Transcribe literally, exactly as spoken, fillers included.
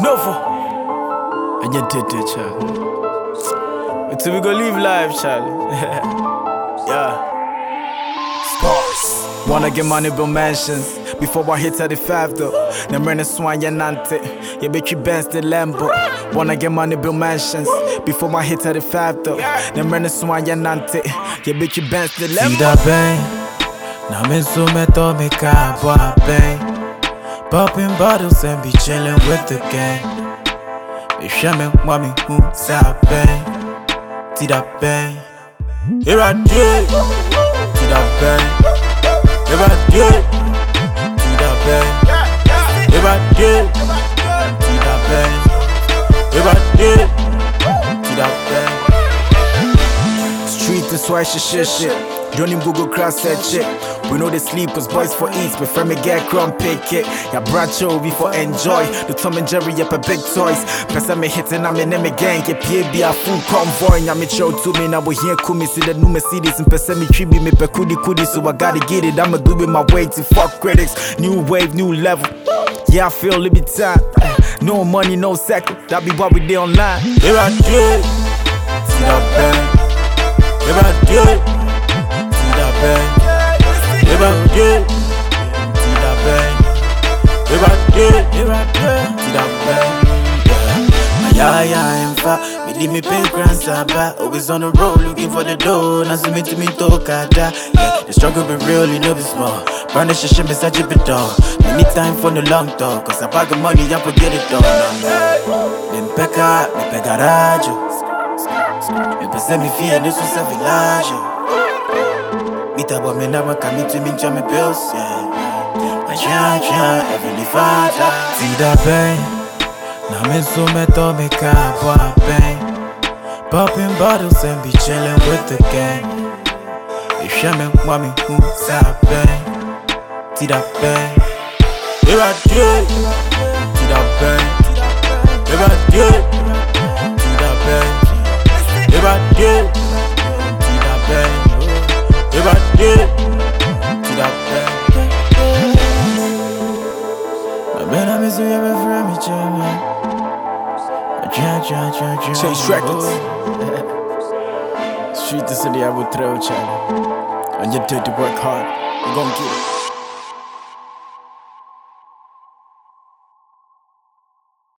Novo. And you did it, Charlie. Until we go live life, Charlie. Yeah. Sports. Wanna get money, build mansions. Before I hit thirty-five though. Them running swan, ya nante. Ya bitch, you Benz the Lambo. Wanna get money, build mansions. Before I hit thirty-five though. Them running swan, ya nante. Ya bitch, you Benz the Lambo. See that bang? Now me so me to me car boy bang. Popping bottles and be chilling with the gang. Me share me mommy who say bang. See that bang? Here I do. See that bang? Here I do. See that bang? Here I do. See that bang? Here I do. See that bang? Street is why she shit shit. Don't even Google cross that shit. We know they sleep cause boys for eats. My friend me get crumb pick it. Ya bracho we for enjoy. The Tom and Jerry up a big toys. Pesa me hitting I'm in me gang. Get P A B a full convoy. Ya me show to me now we here kumi. See the new Mercedes and pesa me tribi me pe kudi kudi. So I gotta get it. I'ma do it my way to fuck critics. New wave, new level. Yeah I feel it be time. No money, no second. That be what we did online. Here I do it. See that bang? Here I do it. See that bang? See that bang? Here I do it. Here I do it. See that bang? Yeah, yeah, in fact, me leave me pay grand sabah. Always on the road looking for the dough. Now see me to me talk ada. Yeah, the struggle be real, you know be small. Brand the shit me such a bit dog. Me need time for the long talk, cause I bag of money I forget it all. Me peka, me peka rajo. Me pesa me fear this was a village. Me tabo me never come to me jam me bills. Yeah, I try, try every father. See that bang? Now me so me to me car boy bang. Popping bottles and be chilling with the gang. You share me mommy who say bang. See that bang? Here I do it. See that bang? Here I do it. See that bang? Here I do it. See that bang? Here I do it. See that bang? My man I miss you every friend me chillin'. Chase Records. Street is in the I will throw, Charlie. And you did to work hard. You gon' get it.